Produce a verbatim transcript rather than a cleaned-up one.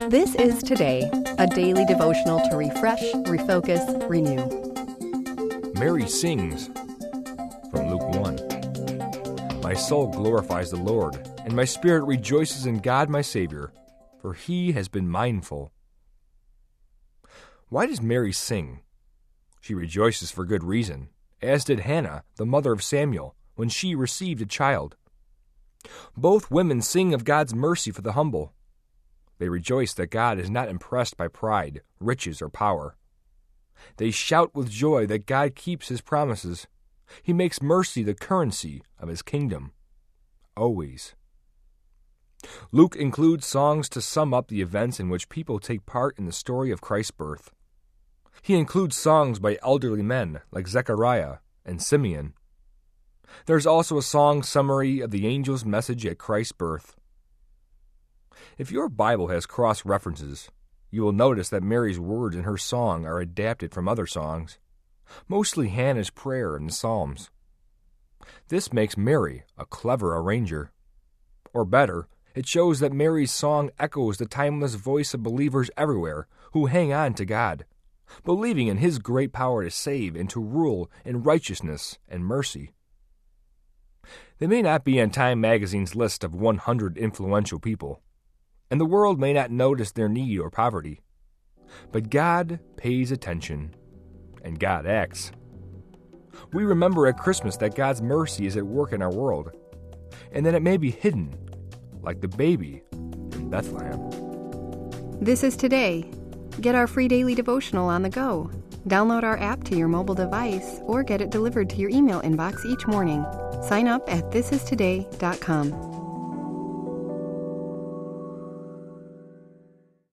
This is Today, a daily devotional to refresh, refocus, renew. Mary sings from Luke one. My soul glorifies the Lord, and my spirit rejoices in God my Savior, for he has been mindful. Why does Mary sing? She rejoices for good reason, as did Hannah, the mother of Samuel, when she received a child. Both women sing of God's mercy for the humble. They rejoice that God is not impressed by pride, riches, or power. They shout with joy that God keeps his promises. He makes mercy the currency of his kingdom. Always. Luke includes songs to sum up the events in which people take part in the story of Christ's birth. He includes songs by elderly men like Zechariah and Simeon. There's also a song summary of the angel's message at Christ's birth. If your Bible has cross-references, you will notice that Mary's words in her song are adapted from other songs, mostly Hannah's prayer and the Psalms. This makes Mary a clever arranger. Or better, it shows that Mary's song echoes the timeless voice of believers everywhere who hang on to God, believing in his great power to save and to rule in righteousness and mercy. They may not be on Time magazine's list of one hundred influential people, and the world may not notice their need or poverty. But God pays attention, and God acts. We remember at Christmas that God's mercy is at work in our world, and that it may be hidden, like the baby in Bethlehem. This is Today. Get our free daily devotional on the go. Download our app to your mobile device or get it delivered to your email inbox each morning. Sign up at this is today dot com.